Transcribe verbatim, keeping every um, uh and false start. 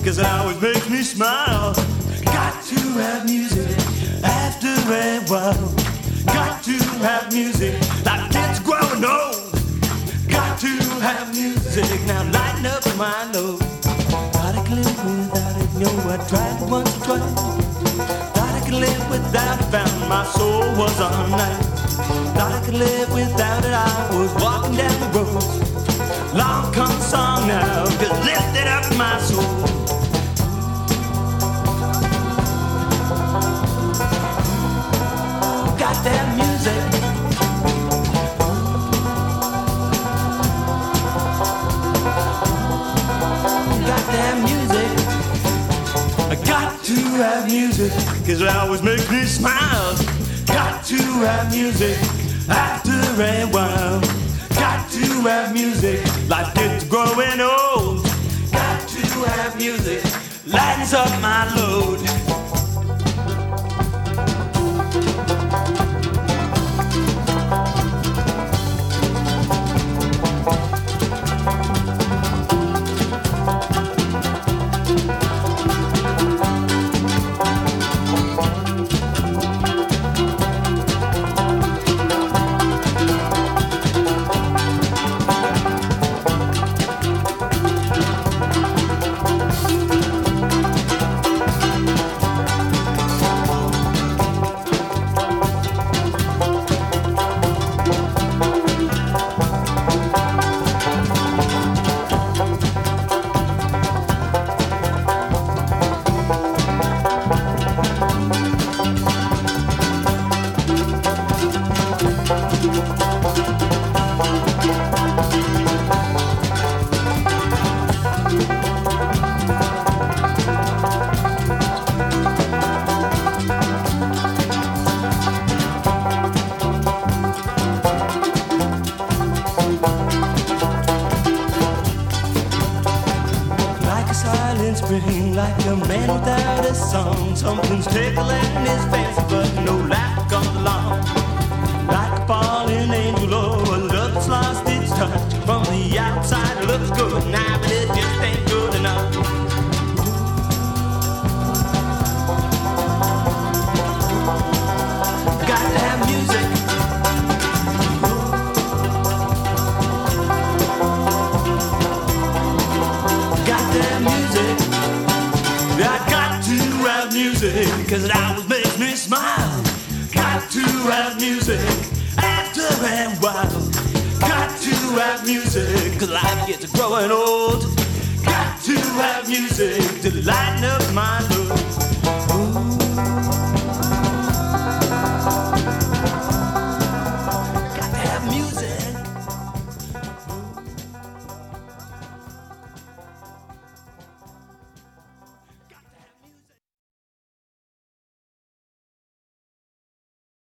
cause it always makes me smile. Got to have music after a while. Got to have music, like kids growing old. Got to have music, now lighten up my load. Thought I could live without it, no, I tried it once or twice. Thought I could live without it, found my soul was on night. Thought I could live without it, I was walking down the road. Long come the song now, just lifted up my soul. Got that music. Got that music. I got to have music, cause it always makes me smile. Got to have music after a while. Got to have music, life gets growing old. Got to have music, lightens up my load. Like a man without a song, something's tickling his fancy, but no laugh comes along. Like a fallen angel or a love that's lost its touch. From the outside it looks good now, but it just ain't good enough. Got to have music. Got to have music. I got to have music, cause it always makes me smile. Got to have music after a while. Got to have music, cause life gets growing old. Got to have music to lighten up my load.